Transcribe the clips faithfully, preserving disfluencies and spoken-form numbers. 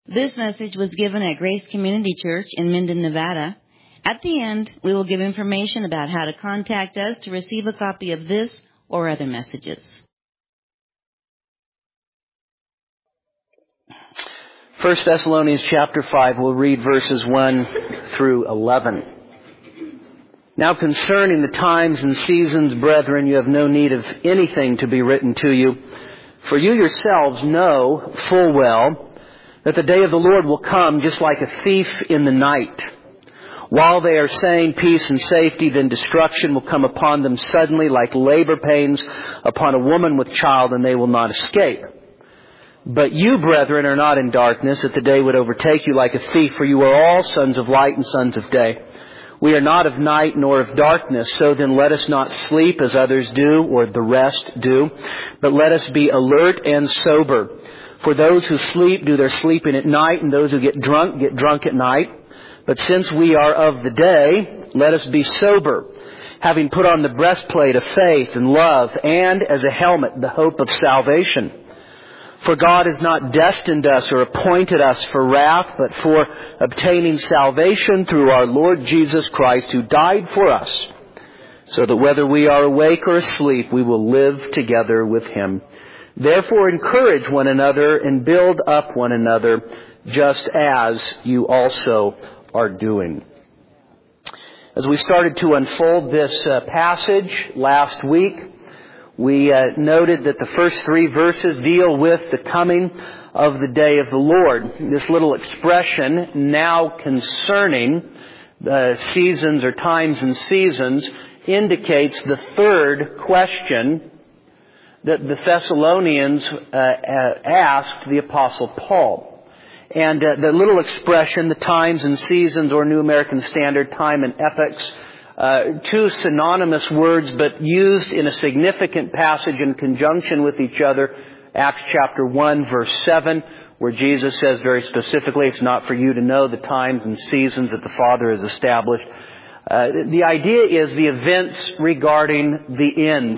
This message was given at Grace Community Church in Minden, Nevada. At the end, we will give information about how to contact us to receive a copy of this or other messages. First Thessalonians chapter five, we'll read verses one through eleven. Now concerning the times and seasons, brethren, you have no need of anything to be written to you, for you yourselves know full well that the day of the Lord will come just like a thief in the night. While they are saying peace and safety, then destruction will come upon them suddenly like labor pains upon a woman with child, and they will not escape. But you, brethren, are not in darkness, that the day would overtake you like a thief, for you are all sons of light and sons of day. We are not of night nor of darkness, so then let us not sleep as others do, or the rest do, but let us be alert and sober. For those who sleep do their sleeping at night, and those who get drunk get drunk at night. But since we are of the day, let us be sober, having put on the breastplate of faith and love, and as a helmet the hope of salvation. For God has not destined us or appointed us for wrath, but for obtaining salvation through our Lord Jesus Christ, who died for us, so that whether we are awake or asleep, we will live together with Him. Therefore encourage one another and build up one another, just as you also are doing. As we started to unfold this uh, passage last week, we uh, noted that the first three verses deal with the coming of the day of the Lord. This little expression, now concerning the seasons or times and seasons, indicates the third question that the Thessalonians uh, asked the Apostle Paul. And uh, the little expression, the times and seasons, or New American Standard, time and epochs, uh, two synonymous words, but used in a significant passage in conjunction with each other. Acts chapter one, verse seven, where Jesus says very specifically, it's not for you to know the times and seasons that the Father has established. Uh, the idea is the events regarding the end.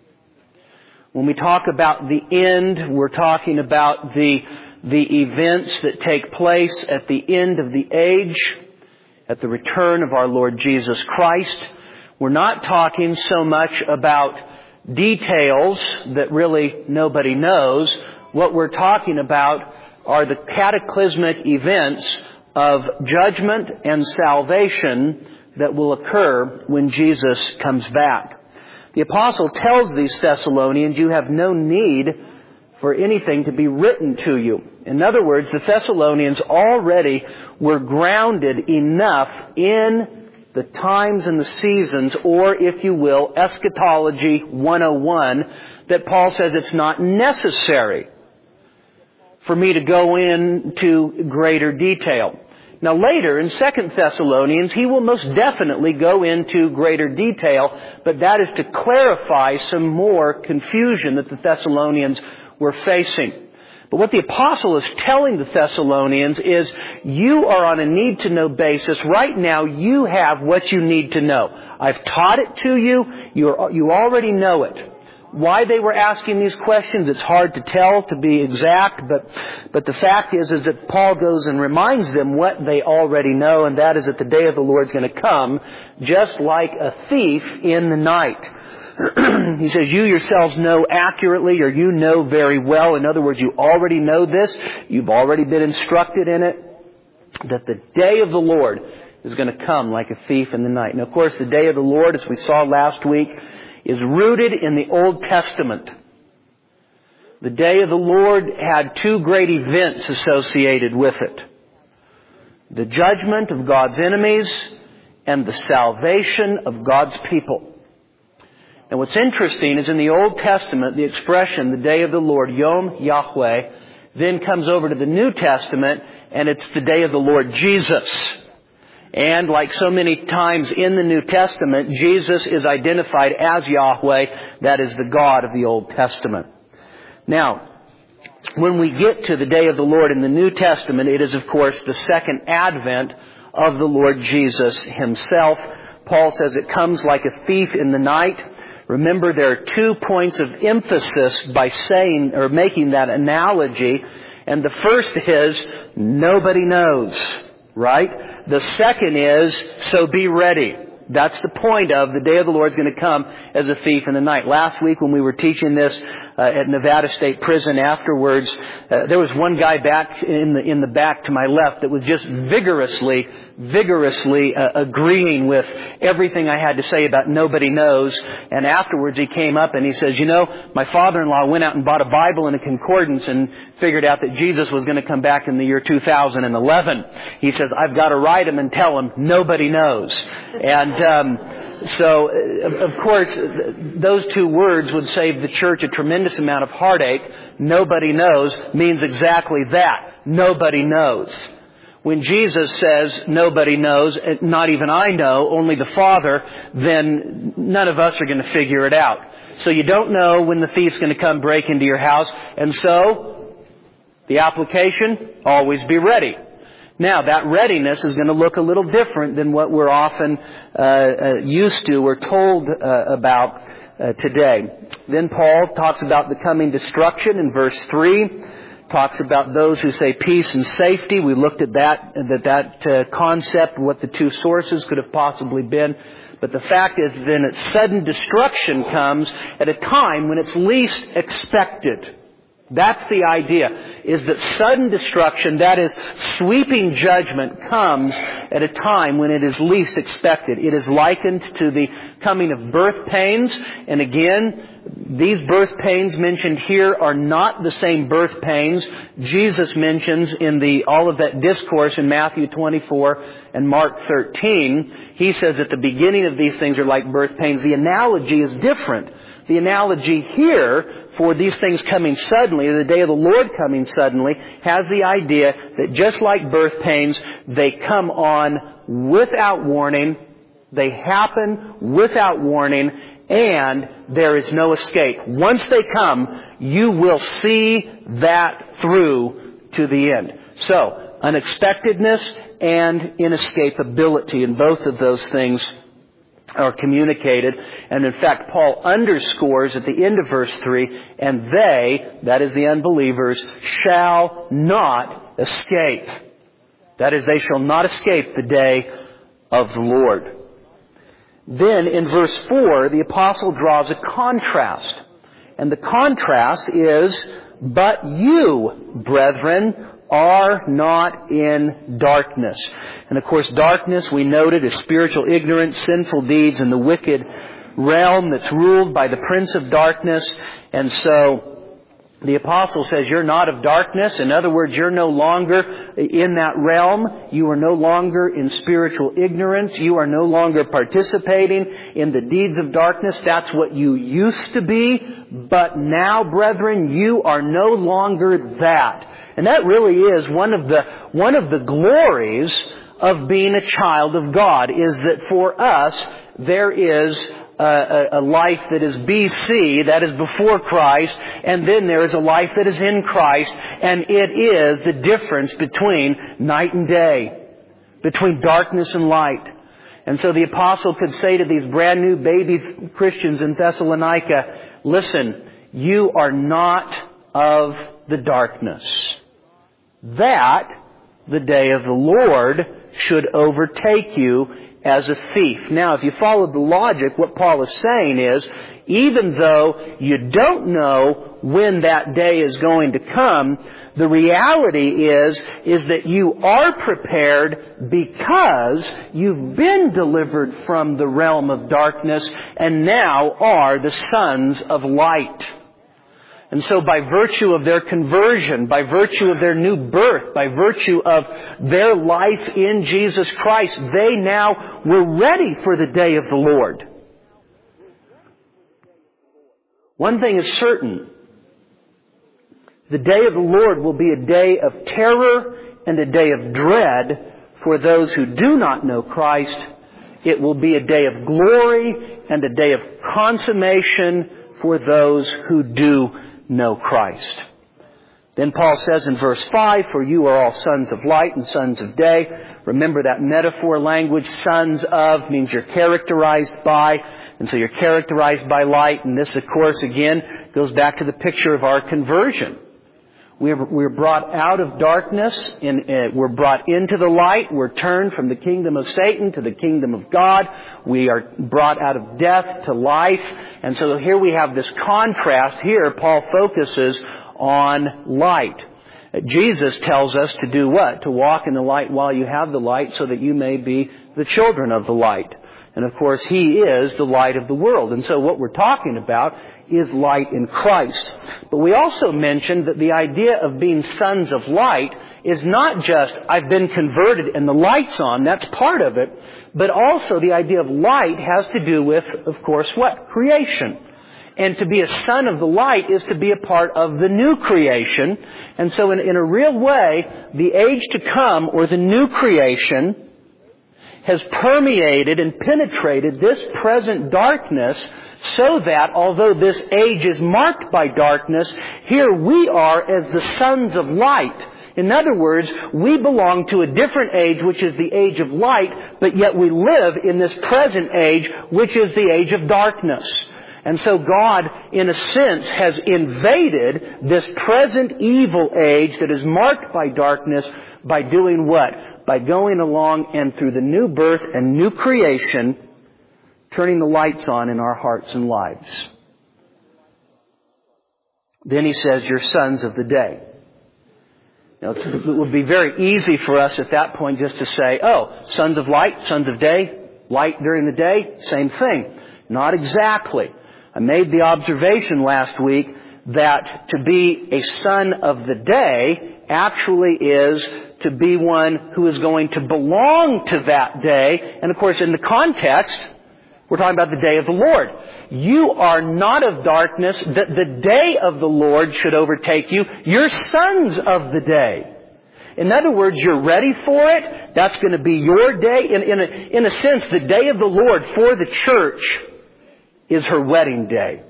When we talk about the end, we're talking about the the events that take place at the end of the age, at the return of our Lord Jesus Christ. We're not talking so much about details that really nobody knows. What we're talking about are the cataclysmic events of judgment and salvation that will occur when Jesus comes back. The Apostle tells these Thessalonians, you have no need for anything to be written to you. In other words, the Thessalonians already were grounded enough in the times and the seasons, or if you will, eschatology one oh one, that Paul says it's not necessary for me to go into greater detail. Now later, in Second Thessalonians, he will most definitely go into greater detail, but that is to clarify some more confusion that the Thessalonians were facing. But what the Apostle is telling the Thessalonians is, you are on a need-to-know basis. Right now, you have what you need to know. I've taught it to you. You're, you already know it. Why they were asking these questions, it's hard to tell, to be exact, but but the fact is is that Paul goes and reminds them what they already know, and that is that the day of the Lord is going to come just like a thief in the night. He says, you yourselves know accurately, or you know very well. In other words, you already know this. You've already been instructed in it, that the day of the Lord is going to come like a thief in the night. Now, of course, the day of the Lord, as we saw last week, is rooted in the Old Testament. The day of the Lord had two great events associated with it. The judgment of God's enemies and the salvation of God's people. And what's interesting is in the Old Testament, the expression, the day of the Lord, Yom Yahweh, then comes over to the New Testament, and it's the day of the Lord Jesus. And like so many times in the New Testament, Jesus is identified as Yahweh, that is the God of the Old Testament. Now, when we get to the day of the Lord in the New Testament, it is, of course, the second advent of the Lord Jesus Himself. Paul says it comes like a thief in the night. Remember, there are two points of emphasis by saying or making that analogy. And the first is, nobody knows, right? The second is, so be ready. That's the point of the day of the Lord is going to come as a thief in the night. Last week when we were teaching this uh, at Nevada State Prison afterwards, uh, there was one guy back in the in the back to my left that was just vigorously, vigorously uh, agreeing with everything I had to say about nobody knows. And afterwards he came up and he says, you know, my father-in-law went out and bought a Bible and a concordance and figured out that Jesus was going to come back in the year two thousand eleven. He says, I've got to write him and tell him nobody knows. And um, so, of course, those two words would save the church a tremendous amount of heartache. Nobody knows means exactly that. Nobody knows. When Jesus says, nobody knows, not even I know, only the Father, then none of us are going to figure it out. So you don't know when the thief's going to come break into your house. And so, the application, always be ready. Now, that readiness is going to look a little different than what we're often uh, uh, used to or told uh, about uh, today. Then Paul talks about the coming destruction in verse three. Talks about those who say peace and safety. We looked at that, that, that uh, concept, what the two sources could have possibly been. But the fact is then that sudden destruction comes at a time when it's least expected. That's the idea, is that sudden destruction, that is sweeping judgment, comes at a time when it is least expected. It is likened to the coming of birth pains. And again, these birth pains mentioned here are not the same birth pains Jesus mentions in the Olivet Discourse in Matthew twenty-four and Mark thirteen. He says at the beginning of these things are like birth pains. The analogy is different. The analogy here for these things coming suddenly, the day of the Lord coming suddenly, has the idea that just like birth pains, they come on without warning, they happen without warning, and there is no escape. Once they come, you will see that through to the end. So, unexpectedness and inescapability, and both of those things are communicated. And in fact, Paul underscores at the end of verse three, and they, that is the unbelievers, shall not escape. That is, they shall not escape the day of the Lord. Then in verse four, the apostle draws a contrast. And the contrast is, but you, brethren, are not in darkness. And of course, darkness, we noted, is spiritual ignorance, sinful deeds, and the wicked realm that's ruled by the prince of darkness. And so, the apostle says, you're not of darkness. In other words, you're no longer in that realm. You are no longer in spiritual ignorance. You are no longer participating in the deeds of darkness. That's what you used to be. But now, brethren, you are no longer that. And that really is one of the one of the glories of being a child of God, is that for us there is a, a, a life that is B C, that is before Christ, and then there is a life that is in Christ, and it is the difference between night and day, between darkness and light. And so the apostle could say to these brand new baby Christians in Thessalonica, listen, you are not of the darkness, that the day of the Lord should overtake you as a thief. Now, if you follow the logic, what Paul is saying is, even though you don't know when that day is going to come, the reality is, is that you are prepared because you've been delivered from the realm of darkness and now are the sons of light. And so by virtue of their conversion, by virtue of their new birth, by virtue of their life in Jesus Christ, they now were ready for the day of the Lord. One thing is certain. The day of the Lord will be a day of terror and a day of dread for those who do not know Christ. It will be a day of glory and a day of consummation for those who do know Christ. Then Paul says in verse five, for you are all sons of light and sons of day. Remember that metaphor language, sons of, means you're characterized by. And so you're characterized by light. And this, of course, again, goes back to the picture of our conversion. We're, we're brought out of darkness, and uh, we're brought into the light. We're turned from the kingdom of Satan to the kingdom of God. We are brought out of death to life. And so here we have this contrast. Here, Paul focuses on light. Jesus tells us to do what? To walk in the light while you have the light, so that you may be the children of the light. And of course, He is the light of the world. And so what we're talking about is light in Christ. But we also mentioned that the idea of being sons of light is not just, I've been converted and the light's on, that's part of it, but also the idea of light has to do with, of course, what? Creation. And to be a son of the light is to be a part of the new creation. And so in, in a real way, the age to come, or the new creation, has permeated and penetrated this present darkness, so that although this age is marked by darkness, here we are as the sons of light. In other words, we belong to a different age, which is the age of light, but yet we live in this present age, which is the age of darkness. And so God, in a sense, has invaded this present evil age that is marked by darkness by doing what? By going along and through the new birth and new creation, turning the lights on in our hearts and lives. Then he says, you're sons of the day. Now, it would be very easy for us at that point just to say, oh, sons of light, sons of day, light during the day, same thing. Not exactly. I made the observation last week that to be a son of the day actually is to be one who is going to belong to that day. And of course, in the context, we're talking about the day of the Lord. You are not of darkness, that the day of the Lord should overtake you. You're sons of the day. In other words, you're ready for it. That's going to be your day. In, in, a, in a sense, the day of the Lord for the church is her wedding day.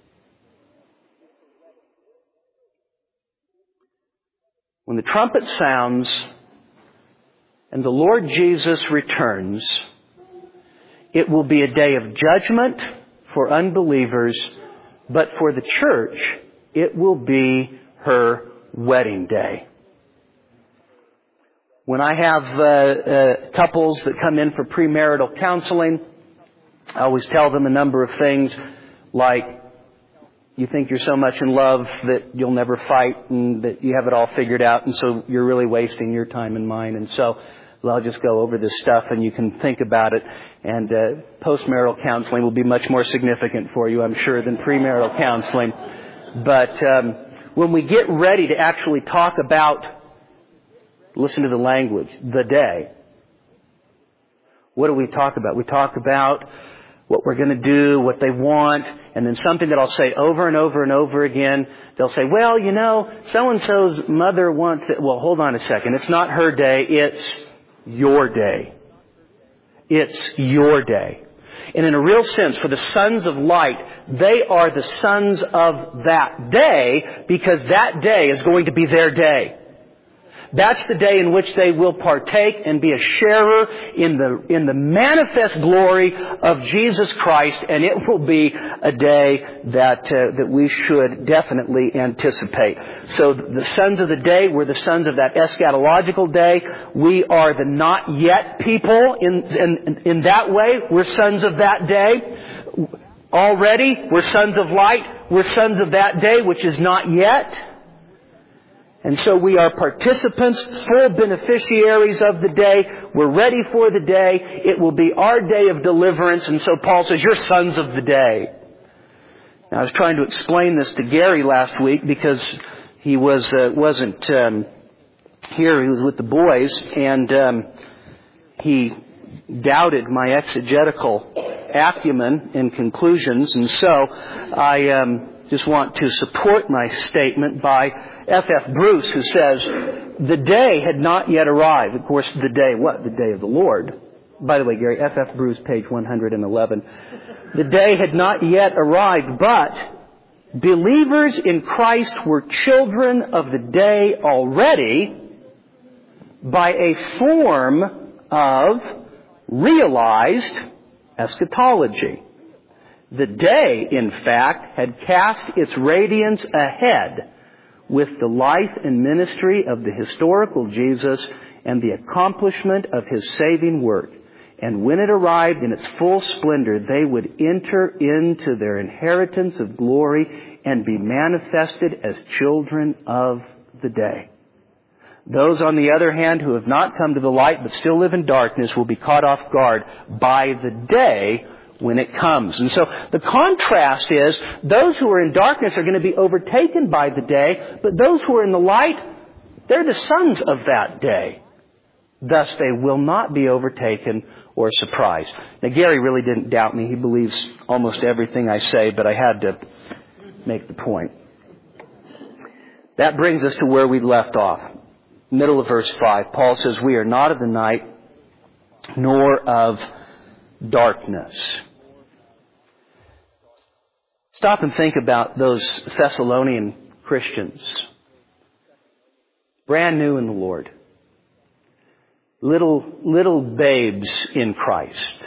When the trumpet sounds and the Lord Jesus returns, it will be a day of judgment for unbelievers, but for the church, it will be her wedding day. When I have uh, uh, couples that come in for premarital counseling, I always tell them a number of things like, you think you're so much in love that you'll never fight and that you have it all figured out, and so you're really wasting your time and mine. And so well, I'll just go over this stuff and you can think about it. And uh, post-marital counseling will be much more significant for you, I'm sure, than premarital counseling. But um, when we get ready to actually talk about, listen to the language, the day, what do we talk about? We talk about what we're going to do, what they want, and then something that I'll say over and over and over again. They'll say, well, you know, so-and-so's mother wants it. Well, hold on a second. It's not her day. It's your day. It's your day. And in a real sense, for the sons of light, they are the sons of that day, because that day is going to be their day. That's the day in which they will partake and be a sharer in the in the manifest glory of Jesus Christ, and it will be a day that uh, that we should definitely anticipate. So the sons of the day, we're the sons of that eschatological day. We are the not yet people in in, in that way. We're sons of that day. Already, we're sons of light. We're sons of that day, which is not yet. And so we are participants, full beneficiaries of the day. We're ready for the day. It will be our day of deliverance. And so Paul says, you're sons of the day. Now, I was trying to explain this to Gary last week because he was, uh, wasn't um, here. He was with the boys. And um, he doubted my exegetical acumen and conclusions. And so I um, just want to support my statement by F F Bruce, who says, the day had not yet arrived. Of course, the day, what? The day of the Lord. By the way, Gary, F F Bruce, page one hundred eleven. The day had not yet arrived, but believers in Christ were children of the day already by a form of realized eschatology. The day, in fact, had cast its radiance ahead with the life and ministry of the historical Jesus and the accomplishment of His saving work. And when it arrived in its full splendor, they would enter into their inheritance of glory and be manifested as children of the day. Those, on the other hand, who have not come to the light but still live in darkness will be caught off guard by the day when it comes. And so the contrast is those who are in darkness are going to be overtaken by the day, but those who are in the light, they're the sons of that day. Thus they will not be overtaken or surprised. Now Gary really didn't doubt me. He believes almost everything I say, but I had to make the point. That brings us to where we left off. Middle of verse five. Paul says, we are not of the night nor of darkness. Stop and think about those Thessalonian Christians. Brand new in the Lord. Little, little babes in Christ.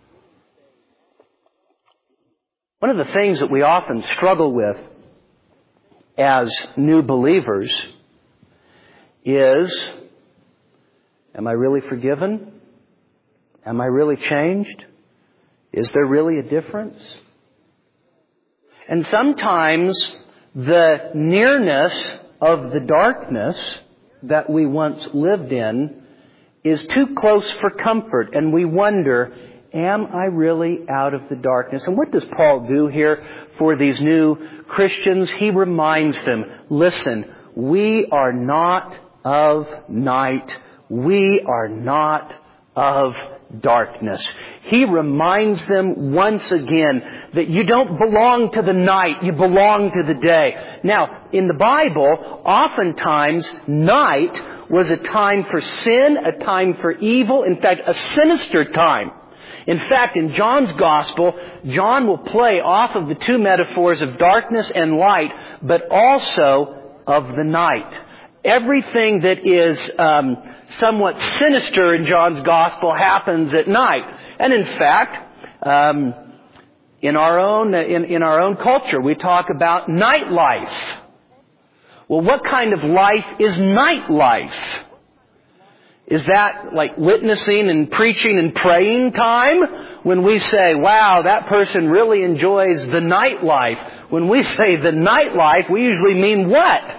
One of the things that we often struggle with as new believers is, am I really forgiven? Am I really changed? Is there really a difference? And sometimes the nearness of the darkness that we once lived in is too close for comfort, and we wonder, am I really out of the darkness? And what does Paul do here for these new Christians? He reminds them, listen, we are not of night. We are not of darkness. He reminds them once again that you don't belong to the night, you belong to the day. Now, in the Bible, oftentimes night was a time for sin, a time for evil, in fact, a sinister time. In fact, in John's Gospel, John will play off of the two metaphors of darkness and light, but also of the night. Everything that is um, somewhat sinister in John's Gospel happens at night. And in fact, um, in our own in, in our own culture, we talk about nightlife. Well, what kind of life is nightlife? Is that like witnessing and preaching and praying time? When we say, wow, that person really enjoys the nightlife. When we say the nightlife, we usually mean what?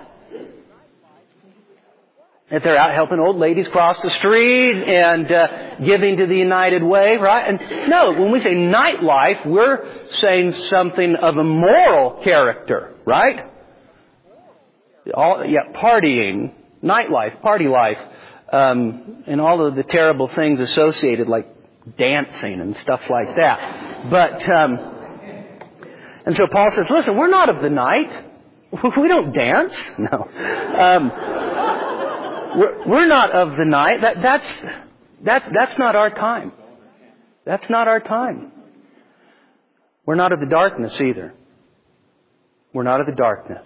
If they're out helping old ladies cross the street and uh, giving to the United Way, right? And no, when we say nightlife, we're saying something of a moral character, right? All, yeah, partying, nightlife, party life, um, and all of the terrible things associated, like dancing and stuff like that. But um, and so Paul says, "Listen, we're not of the night. We don't dance. No." Um, We're, we're not of the night. That, that's, that's, that's not our time. That's not our time. We're not of the darkness either. We're not of the darkness.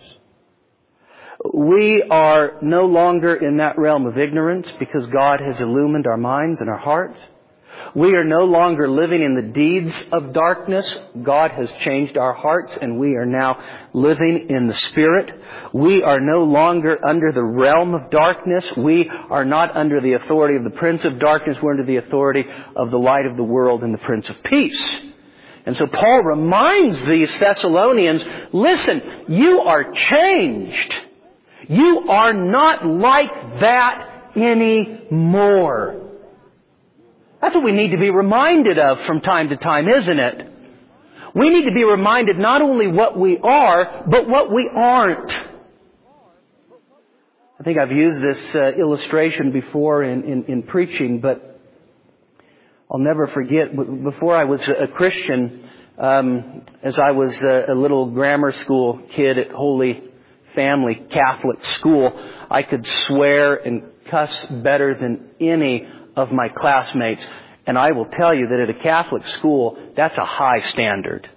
We are no longer in that realm of ignorance because God has illumined our minds and our hearts. We are no longer living in the deeds of darkness. God has changed our hearts and we are now living in the Spirit. We are no longer under the realm of darkness. We are not under the authority of the Prince of Darkness. We're under the authority of the light of the world and the Prince of Peace. And so Paul reminds these Thessalonians, listen, you are changed. You are not like that anymore. That's what we need to be reminded of from time to time, isn't it? We need to be reminded not only what we are, but what we aren't. I think I've used this uh, illustration before in, in, in preaching, but I'll never forget, before I was a Christian, um, as I was a, a little grammar school kid at Holy Family Catholic School, I could swear and cuss better than any of my classmates. And I will tell you that at a Catholic school, that's a high standard.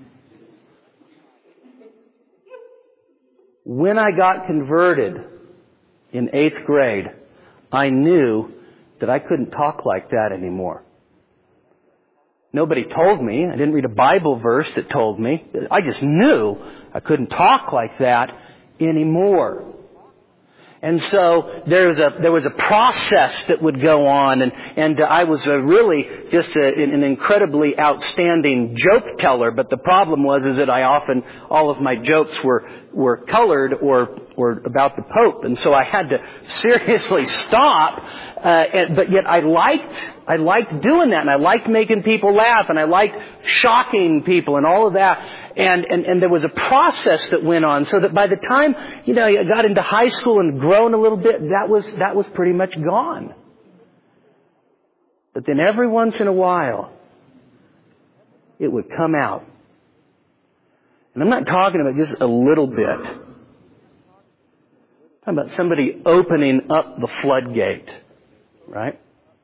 When I got converted in eighth grade, I knew that I couldn't talk like that anymore. Nobody told me. I didn't read a Bible verse that told me. I just knew I couldn't talk like that anymore. And so there was a there was a process that would go on, and and uh, I was uh, really just a, an incredibly outstanding joke teller. But the problem was is that I often all of my jokes were were colored or or about the Pope, and so I had to seriously stop. Uh, and, but yet I liked I liked doing that, and I liked making people laugh, and I liked shocking people, and all of that. And, and, and there was a process that went on, so that by the time, you know, I got into high school and grown a little bit, that was, that was pretty much gone. But then every once in a while, it would come out. And I'm not talking about just a little bit. I'm talking about somebody opening up the floodgate, right?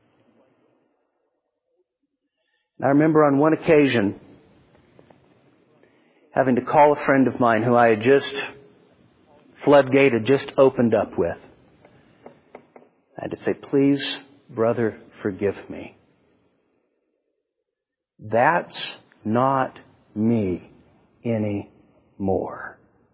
And I remember on one occasion, having to call a friend of mine who I had just, floodgate had just opened up with. I had to say, please, brother, forgive me. That's not me anymore.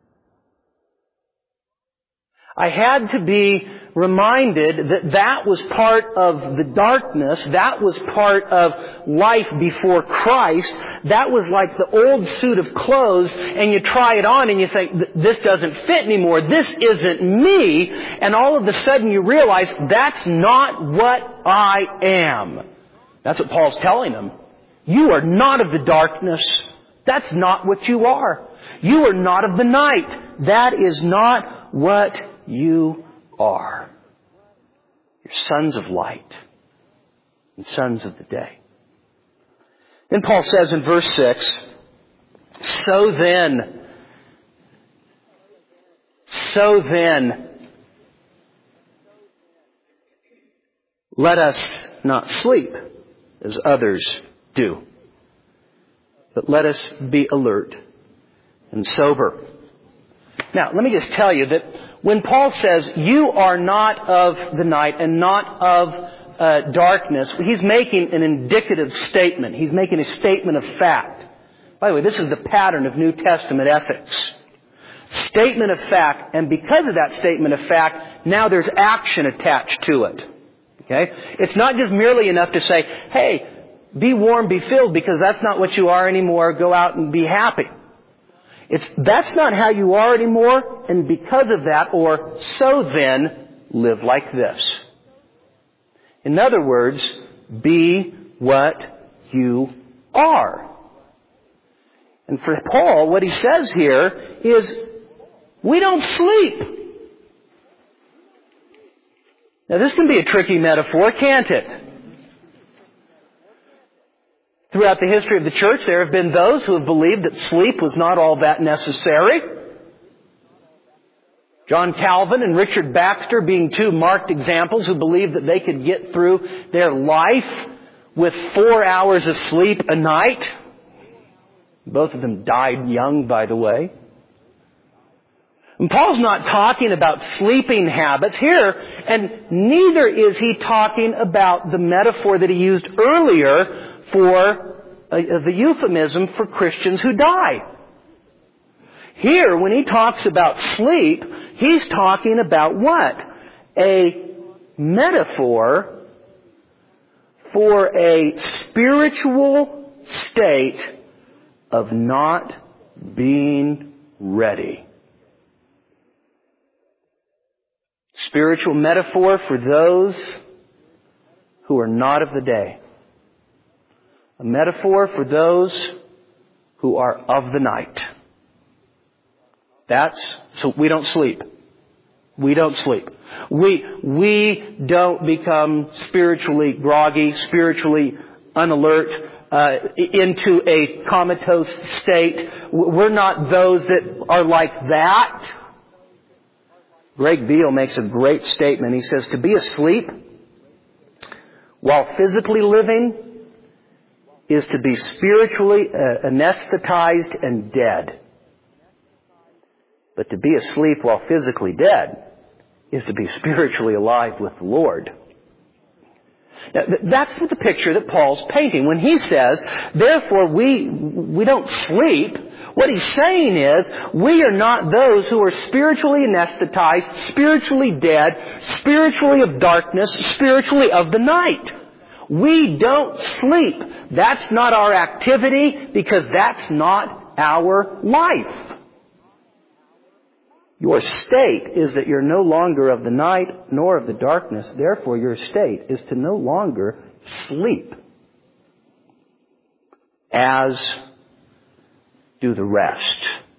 I had to be reminded that that was part of the darkness. That was part of life before Christ. That was like the old suit of clothes, and you try it on and you think, this doesn't fit anymore. This isn't me. And all of a sudden you realize that's not what I am. That's what Paul's telling them. You are not of the darkness. That's not what you are. You are not of the night. That is not what you are. You're sons of light and sons of the day. Then Paul says in verse six, So then, so then, let us not sleep as others do, but let us be alert and sober. Now, let me just tell you that when Paul says, you are not of the night and not of uh, darkness, he's making an indicative statement. He's making a statement of fact. By the way, this is the pattern of New Testament ethics. Statement of fact, and because of that statement of fact, now there's action attached to it. Okay? It's not just merely enough to say, hey, be warm, be filled, because that's not what you are anymore. Go out and be happy. It's, that's not how you are anymore, and because of that, or so then, live like this. In other words, be what you are. And for Paul, what he says here is, we don't sleep. Now this can be a tricky metaphor, can't it? Throughout the history of the church, there have been those who have believed that sleep was not all that necessary. John Calvin and Richard Baxter being two marked examples who believed that they could get through their life with four hours of sleep a night. Both of them died young, by the way. And Paul's not talking about sleeping habits here, and neither is he talking about the metaphor that he used earlier for uh, the euphemism for Christians who die. Here, when he talks about sleep, he's talking about what? A metaphor for a spiritual state of not being ready. Spiritual metaphor for those who are not of the day. A metaphor for those who are of the night. That's, so we don't sleep. We don't sleep. We, we don't become spiritually groggy, spiritually unalert, uh, into a comatose state. We're not those that are like that. Greg Beale makes a great statement. He says, to be asleep while physically living is to be spiritually uh, anesthetized and dead. But to be asleep while physically dead is to be spiritually alive with the Lord. Now, that's the picture that Paul's painting when he says, therefore we we don't sleep. What he's saying is, we are not those who are spiritually anesthetized, spiritually dead, spiritually of darkness, spiritually of the night. We don't sleep. That's not our activity because that's not our life. Your state is that you're no longer of the night nor of the darkness. Therefore, your state is to no longer sleep, as do the rest.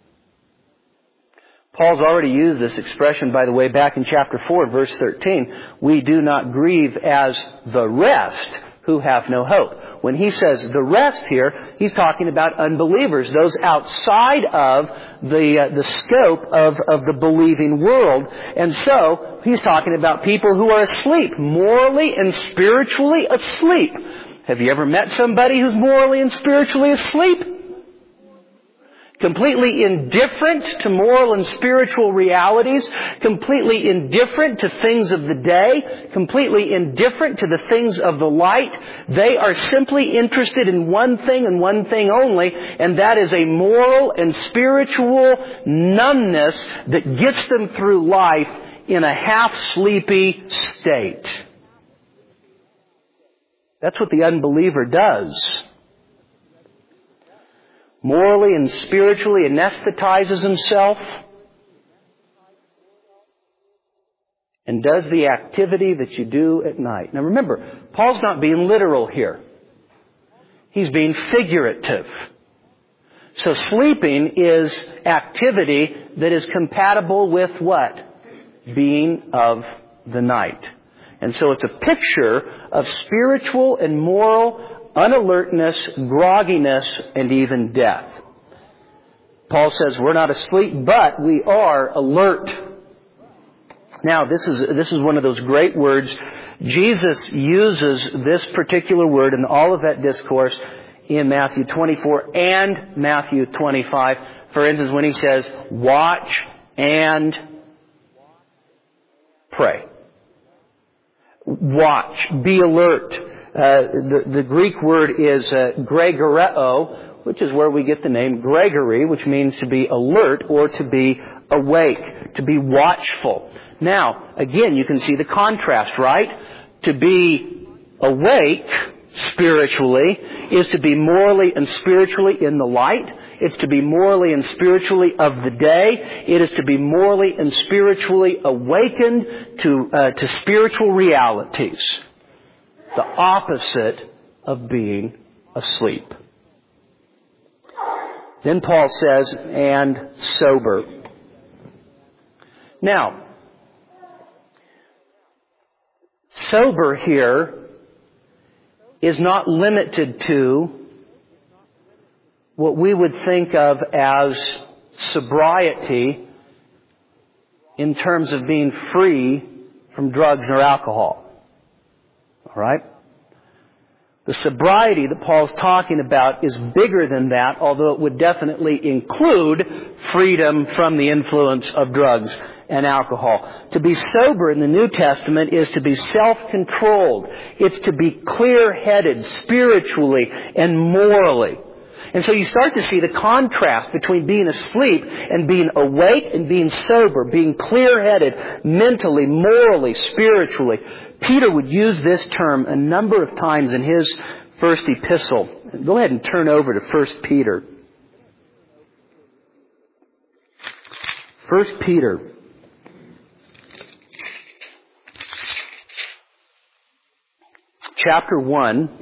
Paul's already used this expression, by the way, back in chapter four, verse thirteen. We do not grieve as the rest who have no hope. When he says the rest here, he's talking about unbelievers, those outside of the uh, the scope of, of the believing world. And so, he's talking about people who are asleep, morally and spiritually asleep. Have you ever met somebody who's morally and spiritually asleep? Completely indifferent to moral and spiritual realities, completely indifferent to things of the day, completely indifferent to the things of the light. They are simply interested in one thing and one thing only, and that is a moral and spiritual numbness that gets them through life in a half-sleepy state. That's what the unbeliever does. Morally and spiritually anesthetizes himself and does the activity that you do at night. Now remember, Paul's not being literal here. He's being figurative. So sleeping is activity that is compatible with what? Being of the night. And so it's a picture of spiritual and moral unalertness, grogginess, and even death. Paul says we're not asleep, but we are alert. Now, this is this is one of those great words. Jesus uses this particular word in all of that discourse in Matthew twenty-four and Matthew twenty-five. For instance, when he says, watch and pray. Watch, be alert. Uh, the, the Greek word is uh, gregoreo, which is where we get the name Gregory, which means to be alert or to be awake, to be watchful. Now, again, you can see the contrast, right? To be awake spiritually is to be morally and spiritually in the light. It's to be morally and spiritually of the day. It is to be morally and spiritually awakened to uh, to spiritual realities. The opposite of being asleep. Then Paul says, and sober. Now, sober here is not limited to what we would think of as sobriety in terms of being free from drugs or alcohol. All right? The sobriety that Paul's talking about is bigger than that, although it would definitely include freedom from the influence of drugs and alcohol. To be sober in the New Testament is to be self-controlled. It's to be clear-headed spiritually and morally. And so you start to see the contrast between being asleep and being awake and being sober, being clear-headed mentally, morally, spiritually. Peter would use this term a number of times in his first epistle. Go ahead and turn over to First Peter. First Peter. Chapter one.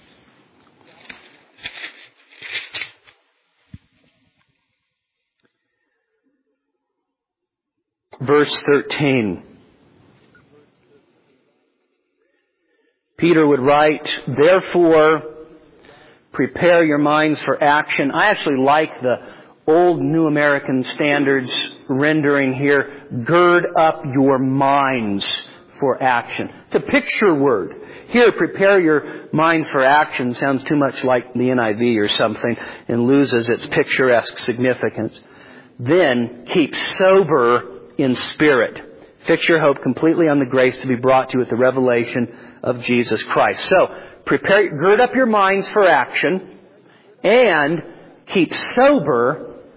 Verse thirteen. Peter would write, therefore, prepare your minds for action. I actually like the old New American Standards rendering here, gird up your minds for action. It's a picture word. Here, prepare your minds for action sounds too much like the N I V or something and loses its picturesque significance. Then, keep sober in spirit. Fix your hope completely on the grace to be brought to you at the revelation of Jesus Christ. So, prepare, gird up your minds for action and keep sober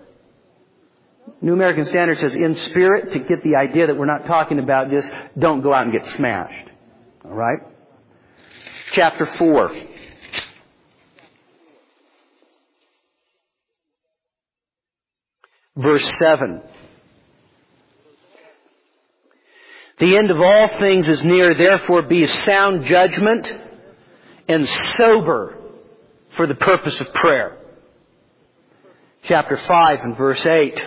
New American Standard says in spirit, to get the idea that we're not talking about just don't go out and get smashed. All right? Chapter four. Verse seven. The end of all things is near, therefore be of sound judgment and sober for the purpose of prayer. Chapter five and verse eight.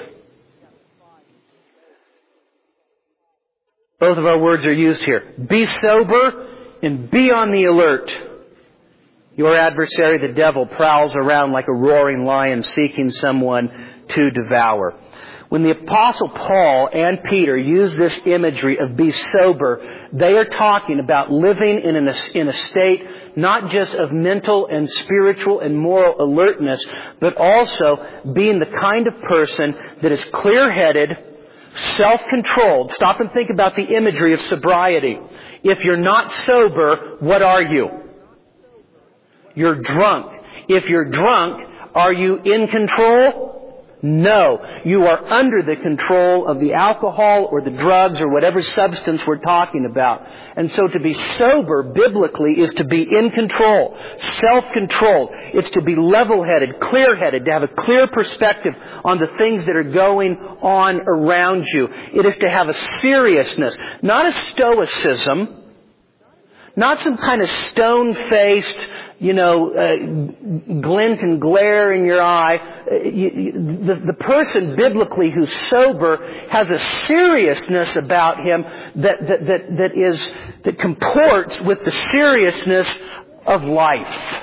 Both of our words are used here. Be sober and be on the alert. Your adversary, the devil, prowls around like a roaring lion seeking someone to devour. When the Apostle Paul and Peter use this imagery of be sober, they are talking about living in, an, in a state not just of mental and spiritual and moral alertness, but also being the kind of person that is clear-headed, self-controlled. Stop and think about the imagery of sobriety. If you're not sober, what are you? You're drunk. If you're drunk, are you in control? No. You are under the control of the alcohol or the drugs or whatever substance we're talking about. And so to be sober biblically is to be in control, self-controlled. It's to be level-headed, clear-headed, to have a clear perspective on the things that are going on around you. It is to have a seriousness, not a stoicism, not some kind of stone-faced, you know, uh, glint and glare in your eye. Uh, you, the, the person biblically who's sober has a seriousness about him that, that, that, that is, that comports with the seriousness of life.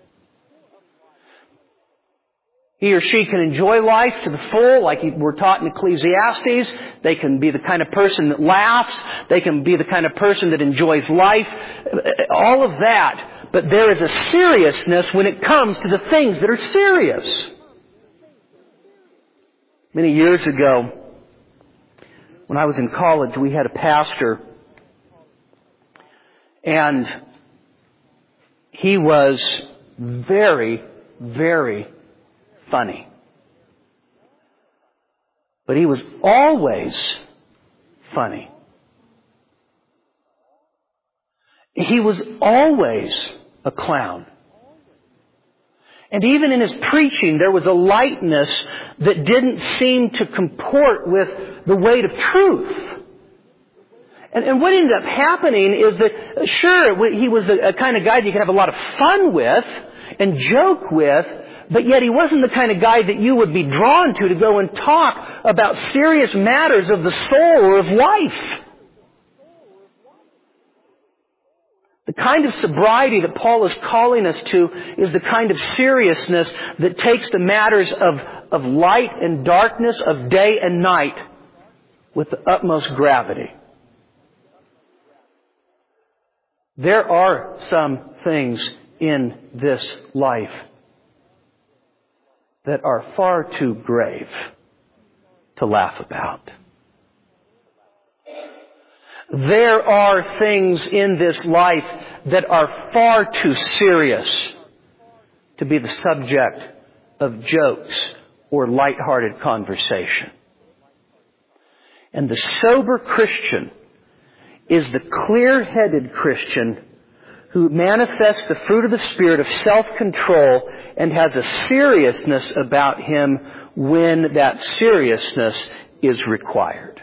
He or she can enjoy life to the full, like we're taught in Ecclesiastes. They can be the kind of person that laughs. They can be the kind of person that enjoys life. All of that. But there is a seriousness when it comes to the things that are serious. Many years ago, when I was in college, we had a pastor. And he was very, very funny. But he was always funny. He was always a clown. And even in his preaching, there was a lightness that didn't seem to comport with the weight of truth. And, and what ended up happening is that, sure, he was the kind of guy that you could have a lot of fun with and joke with, but yet he wasn't the kind of guy that you would be drawn to to go and talk about serious matters of the soul or of life. The kind of sobriety that Paul is calling us to is the kind of seriousness that takes the matters of, of light and darkness, of day and night, with the utmost gravity. There are some things in this life that are far too grave to laugh about. There are things in this life that are far too serious to be the subject of jokes or lighthearted conversation. And the sober Christian is the clear-headed Christian who manifests the fruit of the Spirit of self-control and has a seriousness about him when that seriousness is required.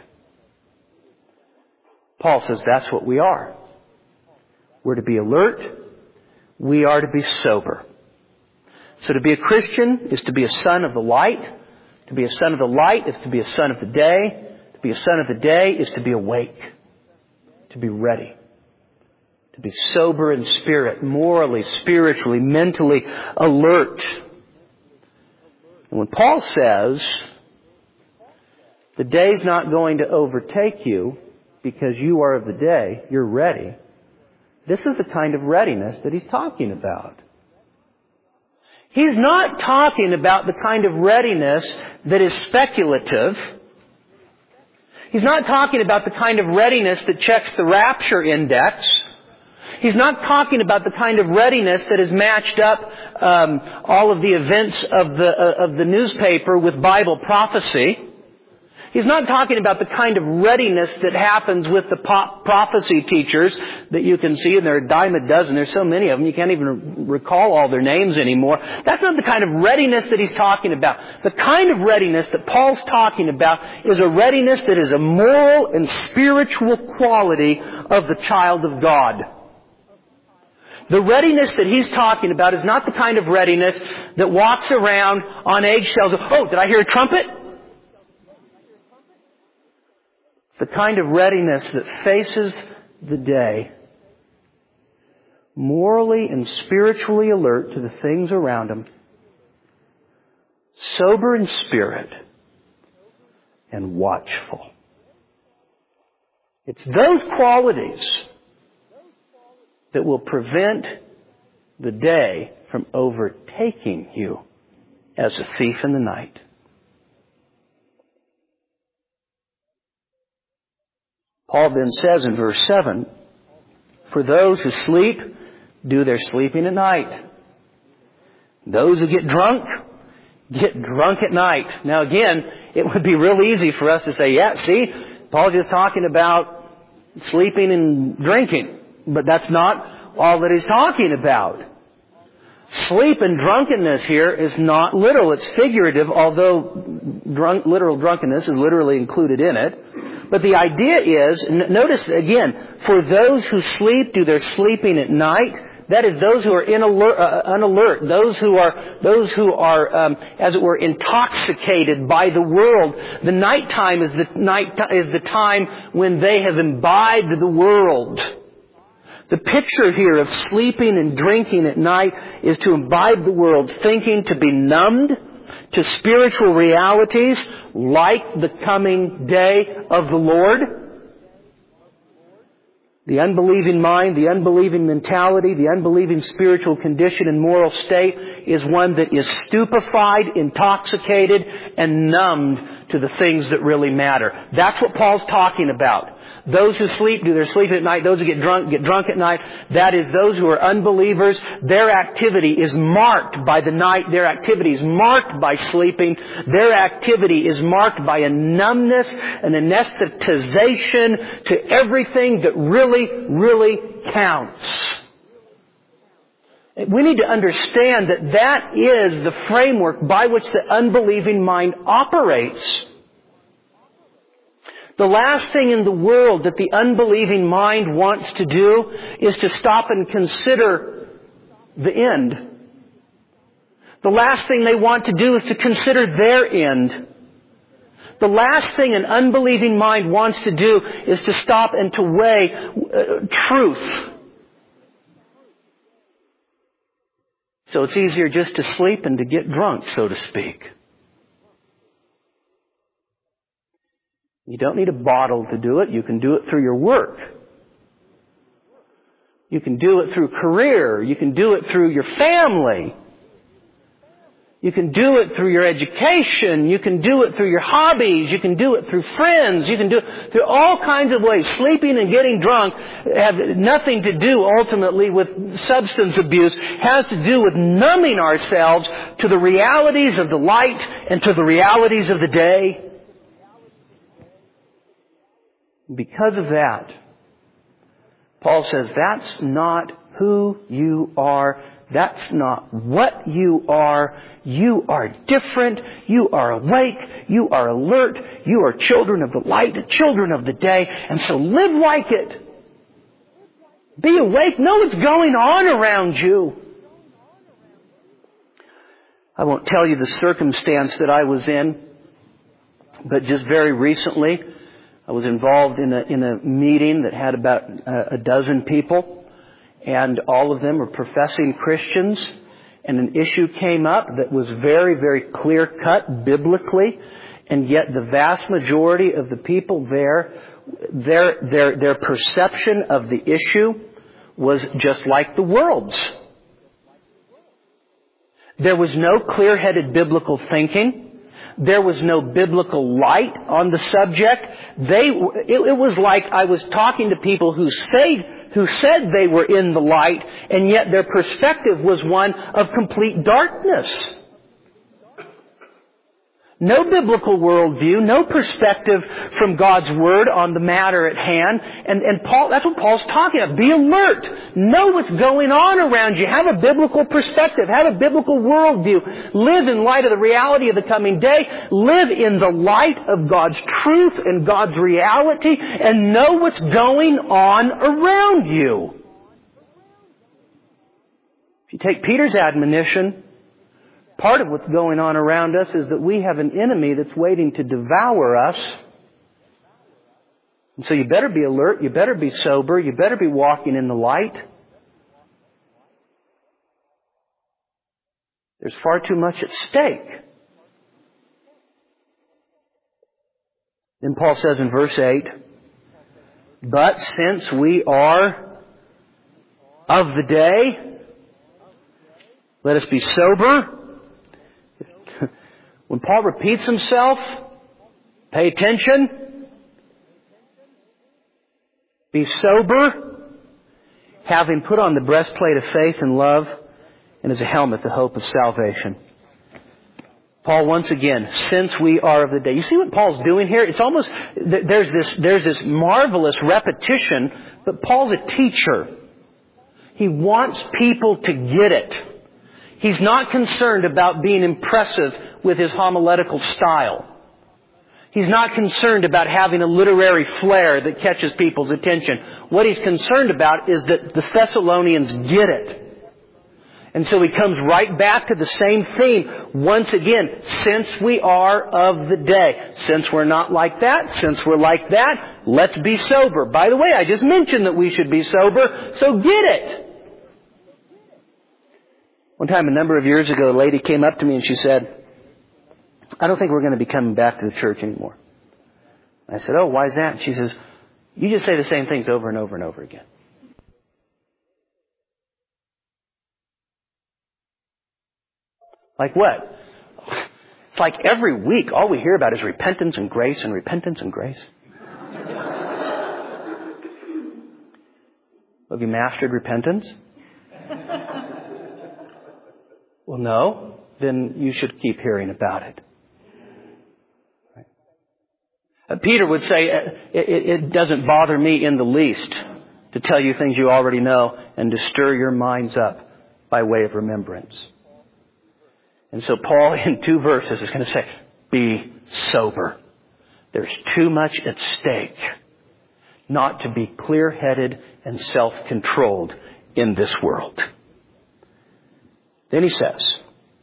Paul says that's what we are. We're to be alert. We are to be sober. So to be a Christian is to be a son of the light. To be a son of the light is to be a son of the day. To be a son of the day is to be awake. To be ready. To be sober in spirit, morally, spiritually, mentally alert. And when Paul says, the day's not going to overtake you, because you are of the day, you're ready. This is the kind of readiness that he's talking about. He's not talking about the kind of readiness that is speculative. He's not talking about the kind of readiness that checks the rapture index. He's not talking about the kind of readiness that has matched up um, all of the events of the uh, of the newspaper with Bible prophecy. He's not talking about the kind of readiness that happens with the pop prophecy teachers that you can see, and there are a dime a dozen. There's so many of them, you can't even recall all their names anymore. That's not the kind of readiness that he's talking about. The kind of readiness that Paul's talking about is a readiness that is a moral and spiritual quality of the child of God. The readiness that he's talking about is not the kind of readiness that walks around on eggshells. Oh, did I hear a trumpet? The kind of readiness that faces the day, morally and spiritually alert to the things around him, sober in spirit, and watchful. It's those qualities that will prevent the day from overtaking you as a thief in the night. Paul then says in verse seven, for those who sleep, do their sleeping at night. Those who get drunk, get drunk at night. Now again, it would be real easy for us to say, yeah, see, Paul's just talking about sleeping and drinking. But that's not all that he's talking about. Sleep and drunkenness here is not literal. It's figurative, although drunk, literal drunkenness is literally included in it. But the idea is, notice again, for those who sleep, do their sleeping at night. That is those who are in alert, uh, unalert, those who are, those who are, um, as it were, intoxicated by the world. The nighttime is the night is the time when they have imbibed the world. The picture here of sleeping and drinking at night is to imbibe the world's thinking, to be numbed to spiritual realities like the coming day of the Lord. The unbelieving mind, the unbelieving mentality, the unbelieving spiritual condition and moral state is one that is stupefied, intoxicated, and numbed to the things that really matter. That's what Paul's talking about. Those who sleep, do their sleep at night. Those who get drunk, get drunk at night. That is those who are unbelievers. Their activity is marked by the night. Their activity is marked by sleeping. Their activity is marked by a numbness, an anesthetization to everything that really, really counts. We need to understand that that is the framework by which the unbelieving mind operates. The last thing in the world that the unbelieving mind wants to do is to stop and consider the end. The last thing they want to do is to consider their end. The last thing an unbelieving mind wants to do is to stop and to weigh uh, truth. So it's easier just to sleep and to get drunk, so to speak. You don't need a bottle to do it. You can do it through your work. You can do it through career. You can do it through your family. You can do it through your education. You can do it through your hobbies. You can do it through friends. You can do it through all kinds of ways. Sleeping and getting drunk have nothing to do ultimately with substance abuse. It has to do with numbing ourselves to the realities of the light and to the realities of the day. Because of that, Paul says that's not who you are. That's not what you are. You are different. You are awake. You are alert. You are children of the light, children of the day. And so live like it. Be awake. Know what's going on around you. I won't tell you the circumstance that I was in, but just very recently, I was involved in a, in a meeting that had about a, a dozen people, and all of them were professing Christians, and an issue came up that was very, very clear-cut biblically, and yet the vast majority of the people there, their, their, their perception of the issue was just like the world's. There was no clear-headed biblical thinking. There was no biblical light on the subject. They, it, it was like I was talking to people who say, who said they were in the light, and yet their perspective was one of complete darkness. No biblical worldview, no perspective from God's Word on the matter at hand. And, and Paul, that's what Paul's talking about. Be alert. Know what's going on around you. Have a biblical perspective. Have a biblical worldview. Live in light of the reality of the coming day. Live in the light of God's truth and God's reality. And know what's going on around you. If you take Peter's admonition, part of what's going on around us is that we have an enemy that's waiting to devour us. And so you better be alert, you better be sober, you better be walking in the light. There's far too much at stake. Then Paul says in verse eight, but since we are of the day, let us be sober. When Paul repeats himself, pay attention. Be sober, having put on the breastplate of faith and love, and as a helmet the hope of salvation. Paul once again, since we are of the day. You see what Paul's doing here? It's almost, there's this, there's this marvelous repetition, but Paul's a teacher. He wants people to get it. He's not concerned about being impressive with his homiletical style. He's not concerned about having a literary flair that catches people's attention. What he's concerned about is that the Thessalonians get it. And so he comes right back to the same theme. Once again, since we are of the day. Since we're not like that, since we're like that, let's be sober. By the way, I just mentioned that we should be sober, so get it. One time, a number of years ago, a lady came up to me and she said, I don't think we're going to be coming back to the church anymore. I said, oh, why is that? And she says, you just say the same things over and over and over again. Like what? It's like every week all we hear about is repentance and grace and repentance and grace. Have you mastered repentance? Well, no. Then you should keep hearing about it. Peter would say, it, it, it doesn't bother me in the least to tell you things you already know and to stir your minds up by way of remembrance. And so Paul, in two verses, is going to say, be sober. There's too much at stake not to be clear-headed and self-controlled in this world. Then he says,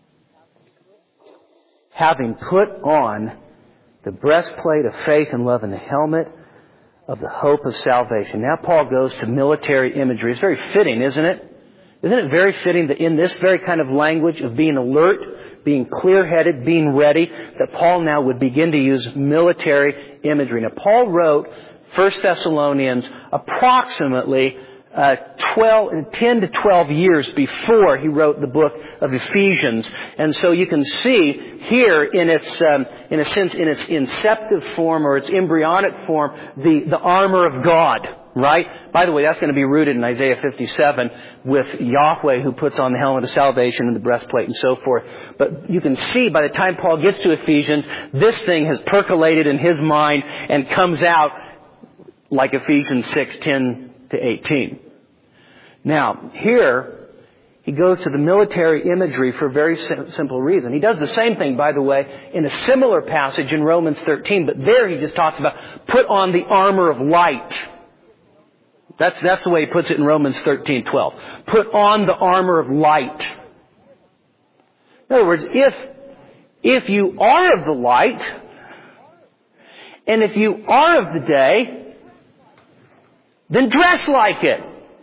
having put on the breastplate of faith and love and the helmet of the hope of salvation. Now Paul goes to military imagery. It's very fitting, isn't it? Isn't it very fitting that in this very kind of language of being alert, being clear-headed, being ready, that Paul now would begin to use military imagery. Now Paul wrote First Thessalonians approximately Uh, twelve, ten to twelve years before he wrote the book of Ephesians. And so you can see here in its, um, in a sense, in its inceptive form or its embryonic form, the, the armor of God, right? By the way, that's going to be rooted in Isaiah fifty-seven with Yahweh who puts on the helmet of salvation and the breastplate and so forth. But you can see by the time Paul gets to Ephesians, this thing has percolated in his mind and comes out like Ephesians six, ten to eighteen. Now, here, he goes to the military imagery for a very sim- simple reason. He does the same thing, by the way, in a similar passage in Romans thirteen, but there he just talks about put on the armor of light. That's, that's the way he puts it in Romans thirteen twelve. Put on the armor of light. In other words, if, if you are of the light, and if you are of the day, then dress like it.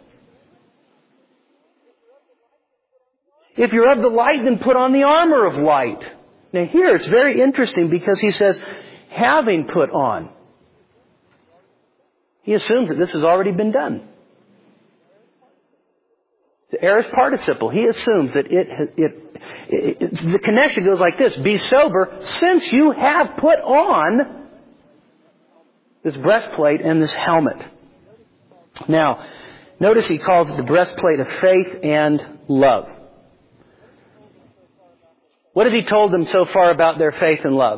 If you're of the light, then put on the armor of light. Now here it's very interesting because he says, having put on. He assumes that this has already been done. The aorist participle, he assumes that it, it, it, it, the connection goes like this. Be sober since you have put on this breastplate and this helmet. Now, notice he calls it the breastplate of faith and love. What has He told them so far about their faith and love?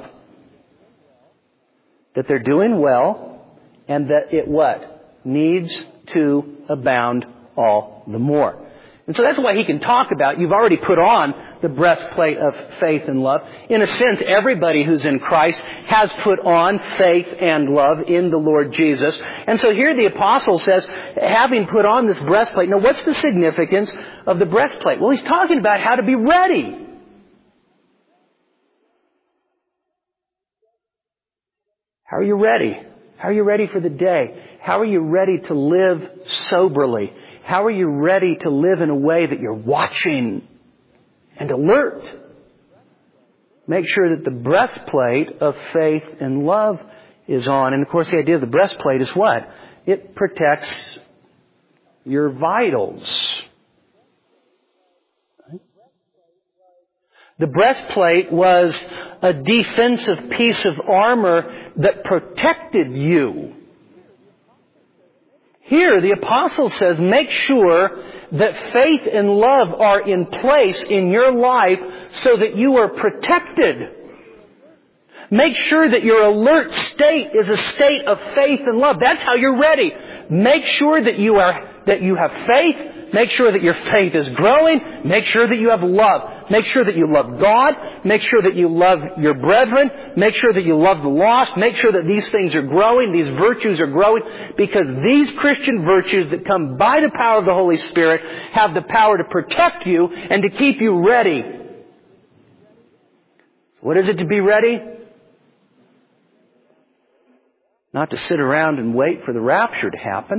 That they're doing well, and that it what? Needs to abound all the more. And so that's why He can talk about, you've already put on the breastplate of faith and love. In a sense, everybody who's in Christ has put on faith and love in the Lord Jesus. And so here the apostle says, having put on this breastplate, now what's the significance of the breastplate? Well, he's talking about how to be ready. How are you ready? How are you ready for the day? How are you ready to live soberly? How are you ready to live in a way that you're watching and alert? Make sure that the breastplate of faith and love is on. And of course the idea of the breastplate is what? It protects your vitals. The breastplate was a defensive piece of armor that protected you. Here, the apostle says, make sure that faith and love are in place in your life so that you are protected. Make sure that your alert state is a state of faith and love. That's how you're ready. Make sure that you are, that you have faith. Make sure that your faith is growing. Make sure that you have love. Make sure that you love God. Make sure that you love your brethren. Make sure that you love the lost. Make sure that these things are growing, these virtues are growing, because these Christian virtues that come by the power of the Holy Spirit have the power to protect you and to keep you ready. What is it to be ready? Not to sit around and wait for the rapture to happen.